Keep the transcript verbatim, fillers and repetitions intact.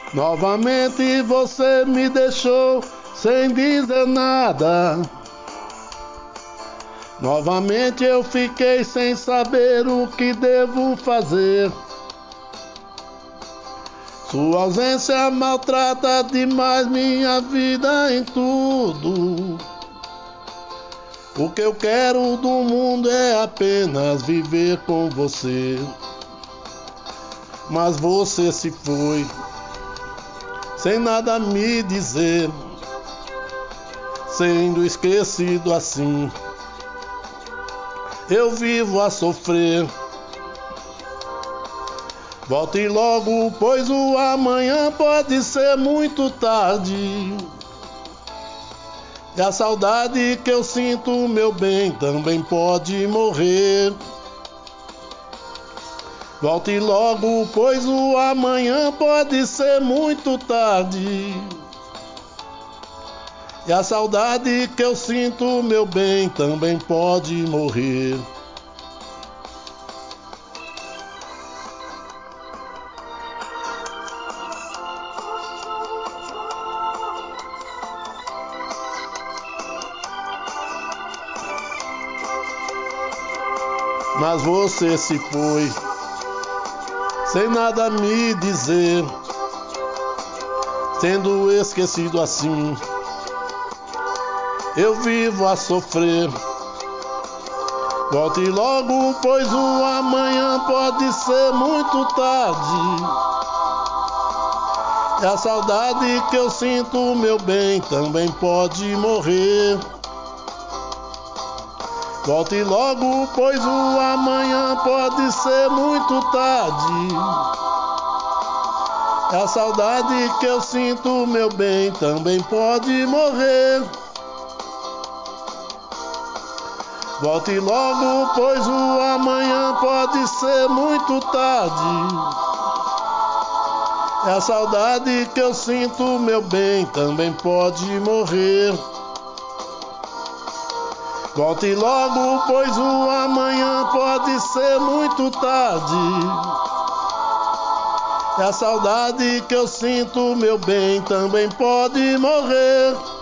Novamente você me deixou sem dizer nada. Novamente eu fiquei sem saber o que devo fazer. Sua ausência maltrata demais minha vida em tudo. O que eu quero do mundo é apenas viver com você. Mas você se foi, sem nada me dizer, sendo esquecido assim. Eu vivo a sofrer. Volte logo, pois o amanhã pode ser muito tarde. E a saudade que eu sinto, meu bem, também pode morrer. Volte logo, pois o amanhã pode ser muito tarde. E a saudade que eu sinto, meu bem, também pode morrer. Mas você se foi, sem nada me dizer, sendo esquecido assim. Eu vivo a sofrer. Volte logo, pois o amanhã pode ser muito tarde. E a saudade que eu sinto, meu bem, também pode morrer. Volte logo, pois o amanhã pode ser muito tarde. E a saudade que eu sinto, meu bem, também pode morrer. Volte logo, pois o amanhã pode ser muito tarde. E a saudade que eu sinto, meu bem, também pode morrer. Volte logo, pois o amanhã pode ser muito tarde. E a saudade que eu sinto, meu bem, também pode morrer.